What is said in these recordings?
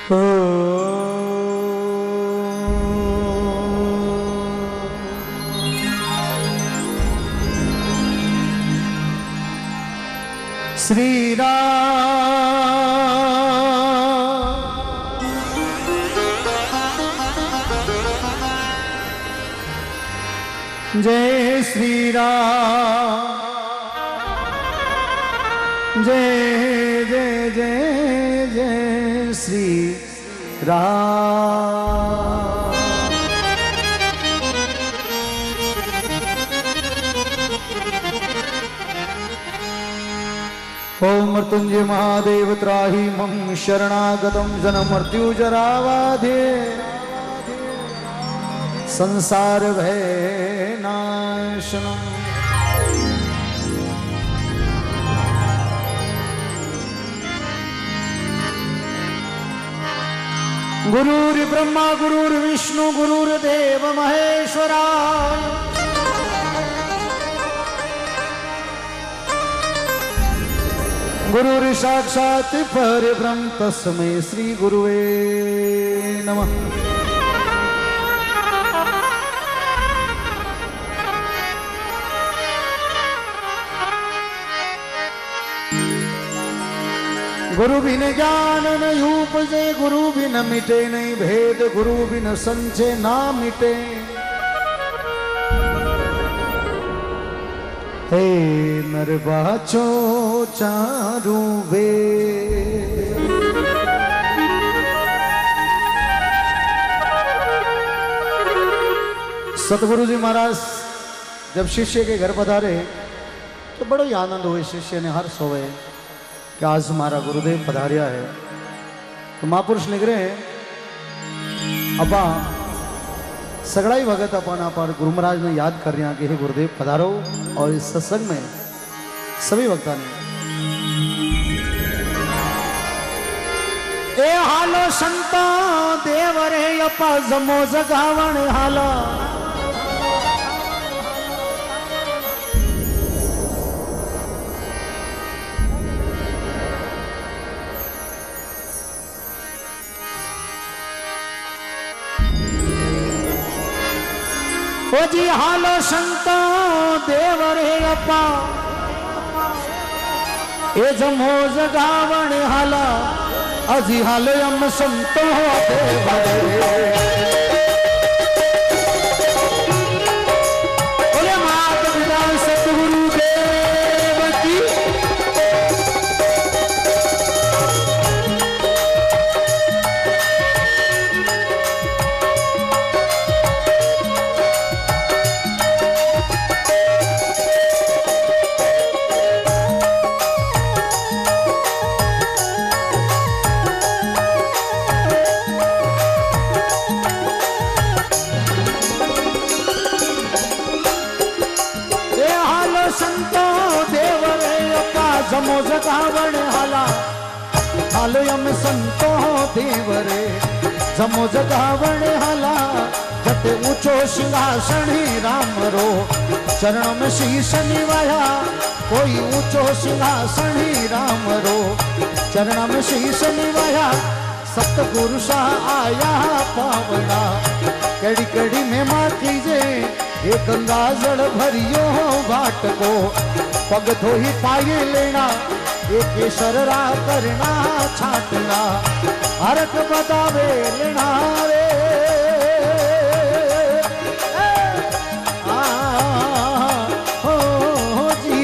श्री राम जय श्री राम जय जय जय जय श्री राम। ओम मृत्युंजय महादेव त्राहि मम शरणागतम जन्म मृत्यु जरावाधे संसार भय नाशनम। गुरुर्ब्रह्मा गुरुर्विष्णु गुरुर्देव महेश्वराय गुरुर् साक्षात् परब्रह्म तस्मै श्री गुरुवे नमः। गुरु बिन ज्ञान नहीं उपजे गुरु बिन मिटे नहीं भेद गुरु बिन संचय ना मिटे। हे नर बाचो चारू वे सतगुरु जी महाराज जब शिष्य के घर पधारे तो बड़ो ही आनंद हुए, शिष्य ने हर्ष हुए कि आज हमारा गुरुदेव पधारिया है। तो महापुरुष लिख रहे हैं अपा सगड़ाई भगत अपन पर गुरु महाराज ने याद कर रहे हैं कि हे गुरुदेव पधारो। और इस सत्संग में सभी भक्ता ने ए हालो संता देव रे अपा जमो जगावण हाला। ओ जी हालो संतो देव रे अपा ए जमो जगावण हाला। अजी हालो हम संतो देव रे बोले मात पिता सतगुरु देव की। जमो जगावण हाला हालो यम संतो देव रे जमो जगावण हाला। जते ऊंचो सिंहासन राम रो चरणों में शीश निवाया। कोई ऊंचो सिंहासन राम रो चरणों में शीश निवाया। सतगुरु सा आया पावना कड़ी कड़ी में माँ कीजे ये गंगा जल भरियो बाट को पग धो ही पाए लेना। ये केसरा करना छाटना हरक बतावे लेना रे। हो जी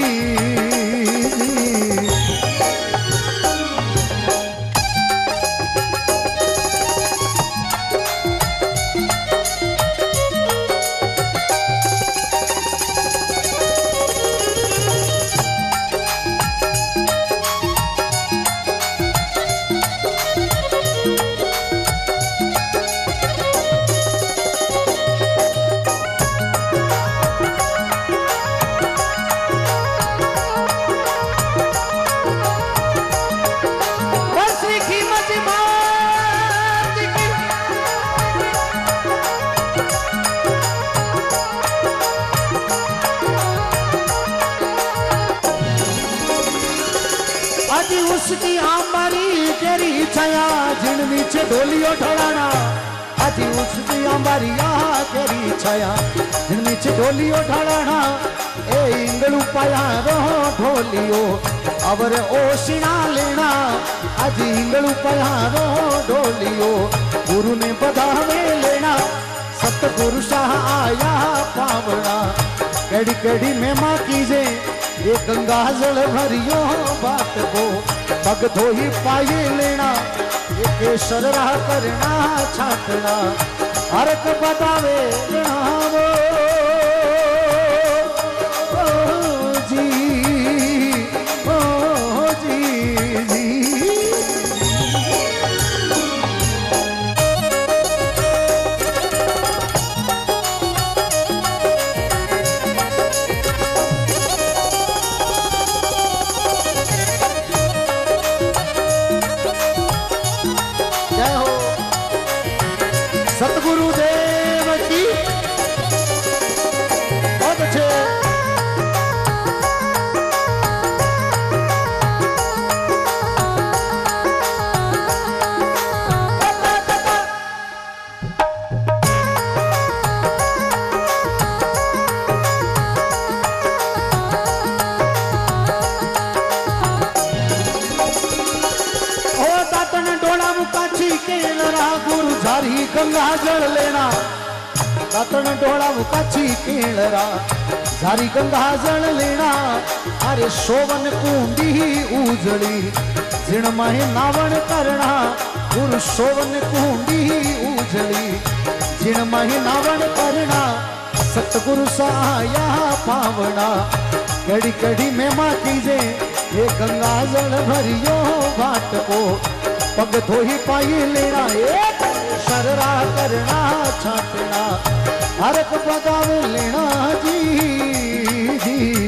केरी छाया जिन नीचे ढोलियो ढोलाना आजी उसकी अंबारिया केरी छाया जिन नीचे ढोलियो ढोलाना ए इंगलू पाया रो ढोलियो अवर ओशिना लेना आजी इंगलू पाया रो ढोलियो गुरु ने बधावे लेना सतगुरु शाह आया पावना केड़ी केड़ी महिमा कीजे ये गंगा जल भरियो बात को पग धोई पाए लेना ये केसर राह करना छाटना हरक बतावे लेना वो जी ओ जी जी सतगुरुदेव की बहुत अच्छे गुरु झारी गंगा जल लेना दातन डोला मुकाची केलरा झारी गंगा जल लेना अरे शोवन कुंडी उजड़ी जिण माहे नावण करना गुरु शोवन कुंडी उजड़ी जिण माहे नावण करना सतगुरु साया पावना कड़ी कड़ी महिमा कीजे ये गंगा जल भरियो भाट को पग धोही पाई लेना एक शररा करना छाटना हरक बगावे लेना जी जी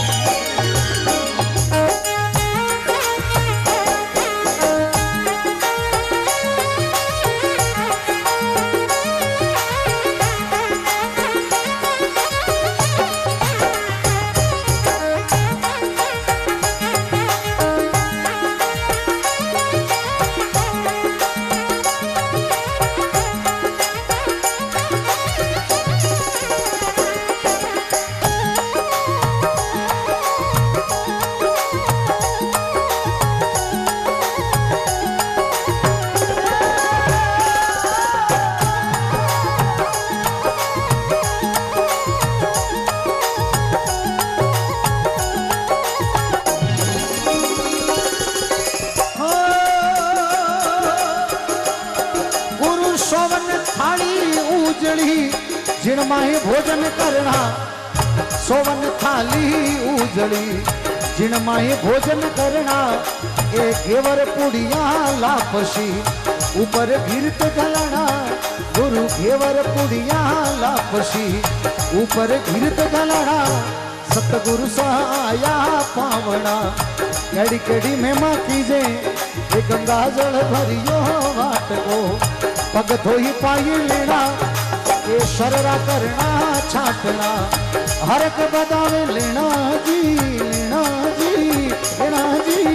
जिण माहे भोजन करना सोवन थाली उजड़ी जिण माहे भोजन करना ए घेवर पुड़िया लापसी ऊपर गिरत गलना गुरु घेवर पुड़िया लापसी ऊपर गिरत गलना सतगुरु साया पावना कड़ी कड़ी महिमा कीजे ये गंगा जल भरियो वाट को पग धोई पाई लेना ये शररा करना छाटना हरक बदावे लेना जी लेना जी लेना जी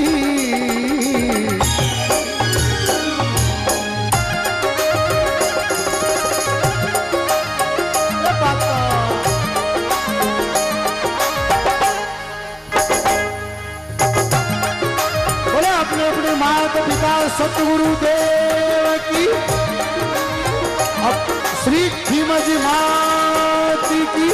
बोले अपने अपने माता पिता सतगुरु देव की श्री खीमाजी माती की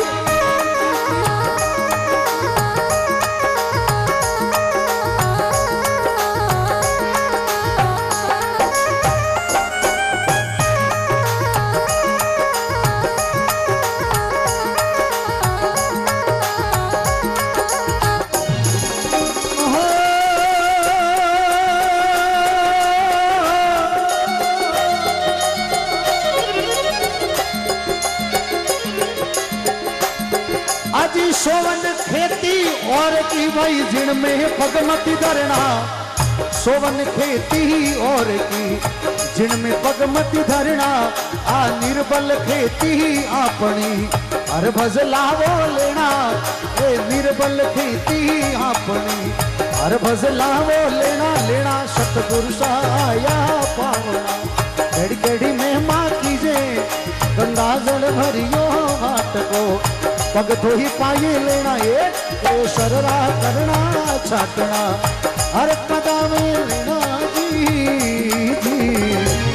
सोवन खेती और की भाई जिन में पगमती धरना सोवन खेती और की जिन में पगमती धरना आ निर्बल खेती अपनी हर भजलावो लेना ए निर्बल खेती अपनी अरे भजला वो लेना लेना सतगुरु साया पावना केड़ी केड़ी महिमा कीजे गंगा जल भरियो हाथ को पग धोही पाए लेना ये शररा करना छाटना हर कदम लेना जी जी।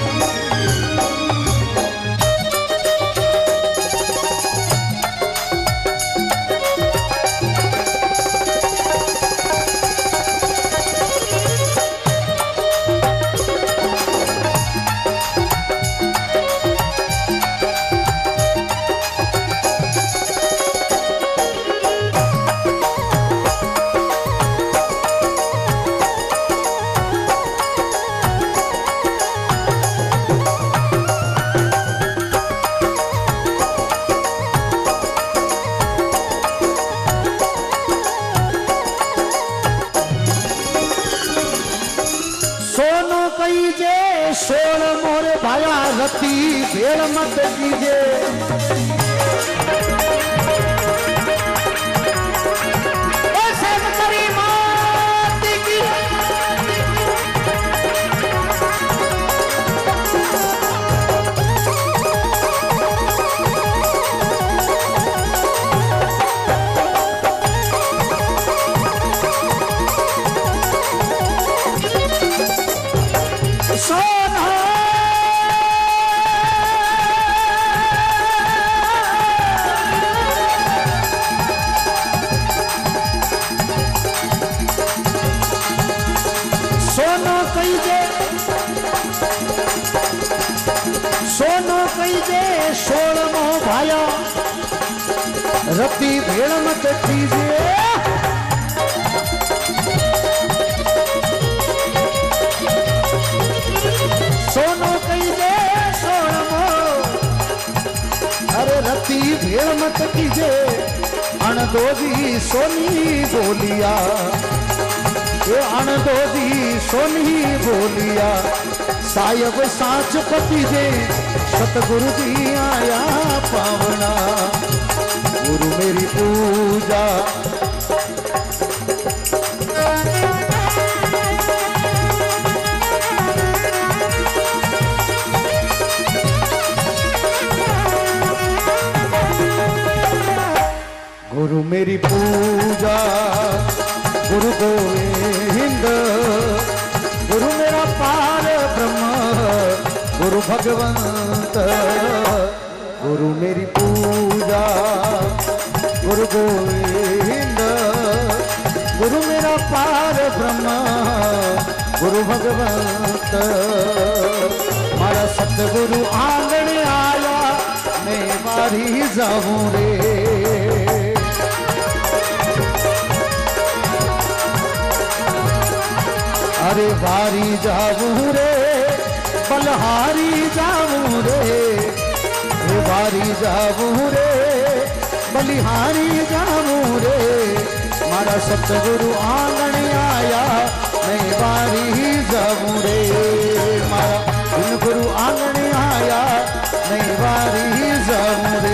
सोल मोरे भाया रती भेड़ मत कीजे ऐसे करी मात की सोलमो भाया रती भेड़ मत कीजिए सोनो कहीजे सोलमो अरे रती भेड़ मत कीजिए अणदोजी सोनी बोलिया ये अणदोजी सोनी बोलिया सायब साच पति जे सतगुरु जी आया पावना गुरु मेरी पूजा गुरु मेरी पूजा गुरु गोविंद गुरु मेरा पार ब्रह्म गुरु भगवंत गुरु मेरी पूजा गुरु गोविंद गुरु मेरा पार ब्रह्म गुरु भगवंत मारा सतगुरु आंगण आया मैं बारी जाऊं रे अरे बारी जाऊं रे बलहारी जाऊं रे बारी जाऊं रे बलिहारी जाऊं रे मारा सतगुरु आंगण आया मैं बारी जाऊं रे मारा गुरु आंगण आया मैं बारी जाऊं रे।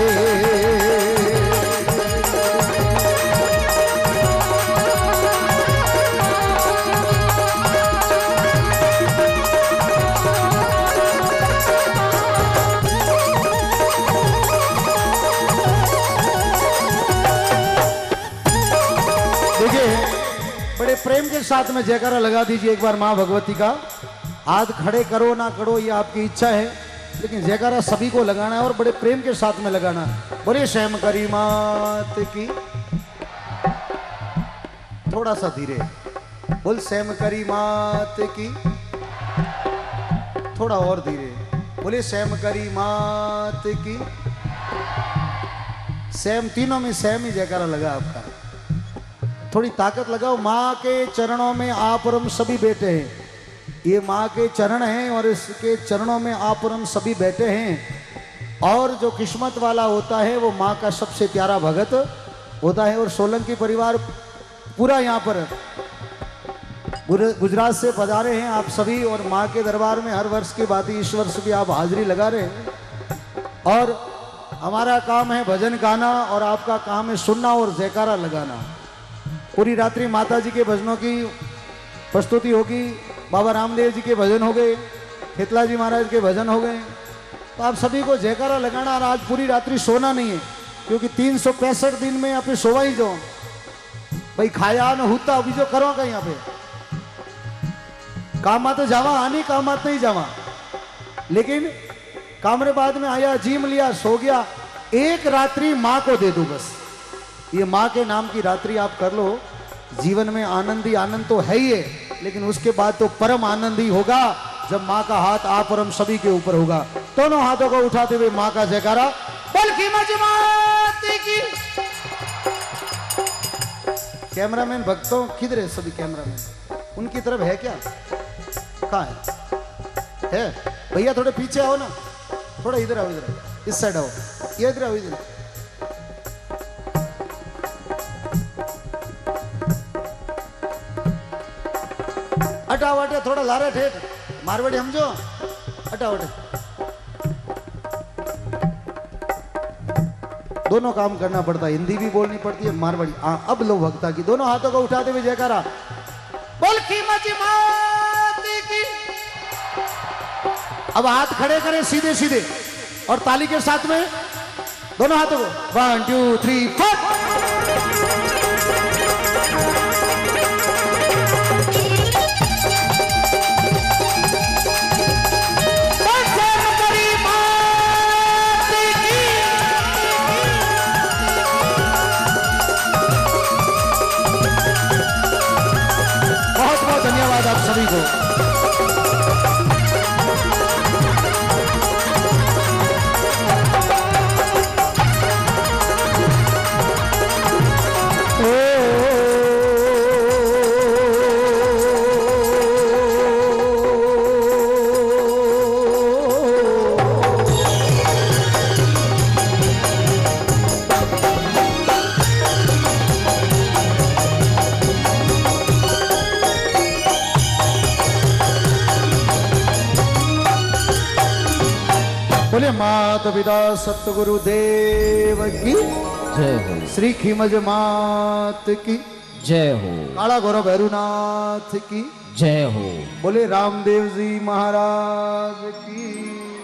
बड़े प्रेम के साथ में जयकारा लगा दीजिए एक बार माँ भगवती का। हाथ खड़े करो ना करो ये आपकी इच्छा है, लेकिन जयकारा सभी को लगाना है और बड़े प्रेम के साथ में लगाना है। बोलिए श्याम करी मात की। थोड़ा सा धीरे बोल, श्याम करी मात की। थोड़ा और धीरे बोलिए, श्याम करी मात की। श्याम तीनों में श्याम ही जयकारा लगा आपका। थोड़ी ताकत लगाओ। माँ के चरणों में आप और हम सभी बैठे हैं। ये माँ के चरण हैं और इसके चरणों में आप और हम सभी बैठे हैं। और जो किस्मत वाला होता है वो माँ का सबसे प्यारा भगत होता है। और सोलंकी परिवार पूरा यहाँ पर गुजरात से पधारे हैं आप सभी, और माँ के दरबार में हर वर्ष की बात इस वर्ष भी आप हाजिरी लगा रहे हैं। और हमारा काम है भजन गाना और आपका काम है सुनना और जयकारा लगाना। पूरी रात्रि माता जी के भजनों की प्रस्तुति होगी, बाबा रामदेव जी के भजन हो गए, खेतला जी महाराज के भजन हो गए। तो आप सभी को जयकारा लगाना, और आज पूरी रात्रि सोना नहीं है, क्योंकि 365 दिन में यहाँ पे सोवा ही जाओ भाई, खाया न होता अभी जो करो कहीं यहाँ पे काम आते जावा, आनी काम आते नहीं जावा, लेकिन कामरे बाद में आया, जिम लिया, सो गया। एक रात्रि माँ को दे दो बस, ये माँ के नाम की रात्रि आप कर लो। जीवन में आनंद ही आनंद तो है ही है, लेकिन उसके बाद तो परम आनंद ही होगा जब माँ का हाथ आप और हम सभी के ऊपर होगा। दोनों हाथों को उठाते हुए माँ का जयकारा, बोल खीमा जी माते की। कैमरामैन भक्तों किधर है सभी कैमरामैन, उनकी तरफ है क्या, कहाँ है भैया? थोड़े पीछे आओ ना, थोड़ा इधर आओ, इधर इस साइड आओ, ये इधर आओ, इधर। हटाओ हटे, थोड़ा लारे ठेठ, मारवाड़ी समझो, हटाओ हटे। दोनों काम करना पड़ता है, हिंदी भी बोलनी पड़ती है, मारवाड़ी। अब लो भक्ता की, दोनों हाथों को उठाते हुए जयकारा, बोल खीमा जी माते की। अब हाथ खड़े करें सीधे सीधे, और ताली के साथ में दोनों हाथों को 1 2 3 4। बहुत बहुत धन्यवाद आप सभी को। बोले माता पिता सतगुरु देव की जय हो। श्री खीमज मात की जय हो। काला गौरव भैरुनाथ की जय हो। बोले रामदेव जी महाराज की